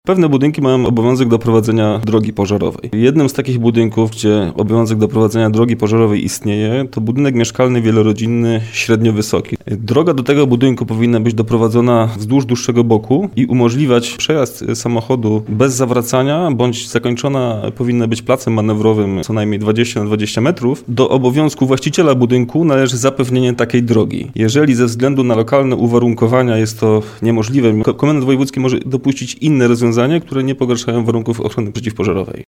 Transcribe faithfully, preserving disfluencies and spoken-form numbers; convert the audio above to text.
Pewne budynki mają obowiązek doprowadzenia drogi pożarowej. Jednym z takich budynków, gdzie obowiązek doprowadzenia drogi pożarowej istnieje, to budynek mieszkalny wielorodzinny, średnio wysoki. Droga do tego budynku powinna być doprowadzona wzdłuż dłuższego boku i umożliwiać przejazd samochodu bez zawracania, bądź zakończona powinna być placem manewrowym co najmniej dwadzieścia na dwadzieścia metrów. Do obowiązku właściciela budynku należy zapewnienie takiej drogi. Jeżeli ze względu na lokalne uwarunkowania jest to niemożliwe, komendant wojewódzki może dopuścić inne rozwiązania, które nie pogarszają warunków ochrony przeciwpożarowej.